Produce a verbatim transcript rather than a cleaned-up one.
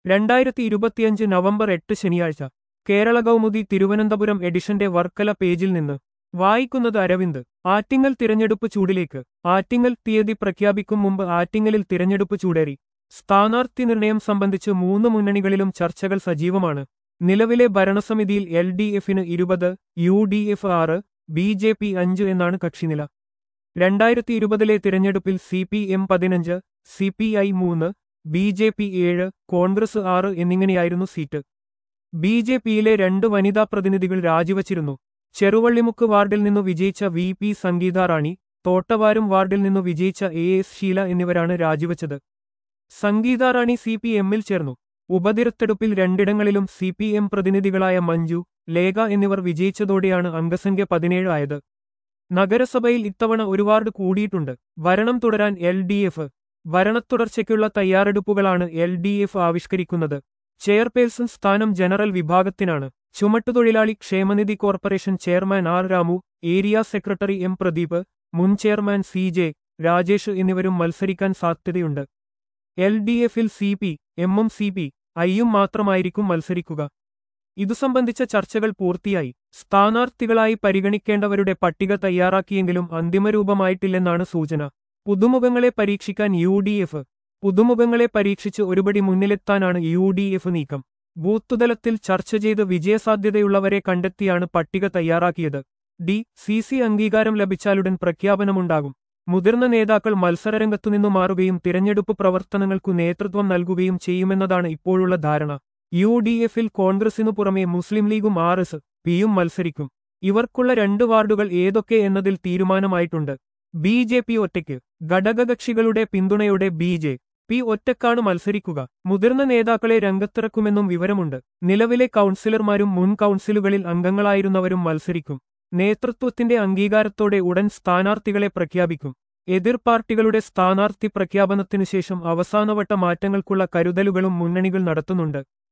രണ്ടായിരത്തി ഇരുപത്തിയഞ്ച് നവംബർ എട്ട് ശനിയാഴ്ച കേരള കൗമുദി തിരുവനന്തപുരം എഡിഷന്റെ വർക്കല പേജിൽ നിന്ന് വായിക്കുന്നത് അരവിന്ദ്. ആറ്റിങ്ങൽ തിരഞ്ഞെടുപ്പ് ചൂടിലേക്ക്. ആറ്റിങ്ങൽ തീയതി പ്രഖ്യാപിക്കും മുമ്പ് ആറ്റിങ്ങലിൽ തിരഞ്ഞെടുപ്പ് ചൂടേറി. സ്ഥാനാർത്ഥി നിർണയം സംബന്ധിച്ച് മൂന്ന് മുന്നണികളിലും ചർച്ചകൾ സജീവമാണ്. നിലവിലെ ഭരണസമിതിയിൽ എൽ ഡി എഫിന് ഇരുപത്, യു ഡി എഫ് ആറ്, ബി ജെ പി അഞ്ച് എന്നാണ് കക്ഷിനില. രണ്ടായിരത്തി ഇരുപതിലെ തിരഞ്ഞെടുപ്പിൽ സി പി എം പതിനഞ്ച്, സി പി ഐ മൂന്ന്, ബി ജെ പി ഏഴ്, കോൺഗ്രസ് ആറ് എന്നിങ്ങനെയായിരുന്നു സീറ്റ്. ബി ജെ പിയിലെ രണ്ട് വനിതാ പ്രതിനിധികൾ രാജിവച്ചിരുന്നു. ചെറുവള്ളിമുക്ക് വാർഡിൽ നിന്നു വിജയിച്ച വി പി സംഗീതാറാണി, തോട്ടവാരും വാർഡിൽ നിന്നു വിജയിച്ച എ എസ് ഷീല എന്നിവരാണ് രാജിവച്ചത്. സംഗീതാറാണി സി പി എമ്മിൽ ചേർന്നു. ഉപതിരഞ്ഞെടുപ്പിൽ രണ്ടിടങ്ങളിലും സി പി എം പ്രതിനിധികളായ മഞ്ജു, ലേഖ എന്നിവർ വിജയിച്ചതോടെയാണ് അംഗസംഖ്യ പതിനേഴ് ആയത്. നഗരസഭയിൽ ഇത്തവണ ഒരു വാർഡ് കൂടിയിട്ടുണ്ട്. ഭരണം തുടരാൻ എൽ ഡി എഫ്. ഭരണത്തുടർച്ചയ്ക്കുള്ള തയ്യാറെടുപ്പുകളാണ് എൽ ഡി എഫ് ആവിഷ്കരിക്കുന്നത്. ചെയർപേഴ്സൺ സ്ഥാനം ജനറൽ വിഭാഗത്തിനാണ്. ചുമട്ടുതൊഴിലാളി ക്ഷേമനിധി corporation chairman R Ramu, area secretary M Pradeep, മുൻ ചെയർമാൻ സി ജെ രാജേഷ് എന്നിവരും മത്സരിക്കാൻ സാധ്യതയുണ്ട്. എൽ ഡി എഫിൽ സി പി എമ്മും സി പി ഐയും മാത്രമായിരിക്കും മത്സരിക്കുക. ഇതു സംബന്ധിച്ച ചർച്ചകൾ പൂർത്തിയായി. സ്ഥാനാർത്ഥികളായി പരിഗണിക്കേണ്ടവരുടെ പട്ടിക തയ്യാറാക്കിയെങ്കിലും അന്തിമരൂപമായിട്ടില്ലെന്നാണ് സൂചന. പുതുമുഖങ്ങളെ പരീക്ഷിക്കാൻ യു ഡി എഫ്. പുതുമുഖങ്ങളെ പരീക്ഷിച്ച് ഒരുപടി മുന്നിലെത്താനാണ് യു ഡി എഫ് നീക്കം. ബൂത്തുതലത്തിൽ ചർച്ച ചെയ്ത് വിജയസാധ്യതയുള്ളവരെ കണ്ടെത്തിയാണ് പട്ടിക തയ്യാറാക്കിയത്. ഡി സി സി അംഗീകാരം ലഭിച്ചാലുടൻ പ്രഖ്യാപനമുണ്ടാകും. മുതിർന്ന നേതാക്കൾ മത്സരരംഗത്തുനിന്നു മാറുകയും തിരഞ്ഞെടുപ്പ് പ്രവർത്തനങ്ങൾക്കു നേതൃത്വം നൽകുകയും ചെയ്യുമെന്നതാണ് ഇപ്പോഴുള്ള ധാരണ. യു ഡി എഫിൽ കോൺഗ്രസിനു പുറമെ മുസ്ലിം ലീഗും ആർ എസ് പിയും മത്സരിക്കും. ഇവർക്കുള്ള രണ്ട് വാർഡുകൾ ഏതൊക്കെ എന്നതിൽ തീരുമാനമായിട്ടുണ്ട്. ബി ജെ പി ഒറ്റയ്ക്ക്. ഘടകകക്ഷികളുടെ പിന്തുണയോടെ ബി ജെ പി ഒറ്റക്കാണ് മത്സരിക്കുക. മുതിർന്ന നേതാക്കളെ രംഗത്തിറക്കുമെന്നും വിവരമുണ്ട്. നിലവിലെ കൗൺസിലർമാരും മുൻ കൗൺസിലുകളിൽ അംഗങ്ങളായിരുന്നവരും മത്സരിക്കും. നേതൃത്വത്തിന്റെ അംഗീകാരത്തോടെ ഉടൻ സ്ഥാനാർത്ഥികളെ പ്രഖ്യാപിക്കും. എതിർ പാർട്ടികളുടെ സ്ഥാനാർത്ഥി പ്രഖ്യാപനത്തിനുശേഷം അവസാനവട്ട മാറ്റങ്ങൾക്കുള്ള കരുതലുകളും മുന്നണികൾ നടത്തുന്നുണ്ട്.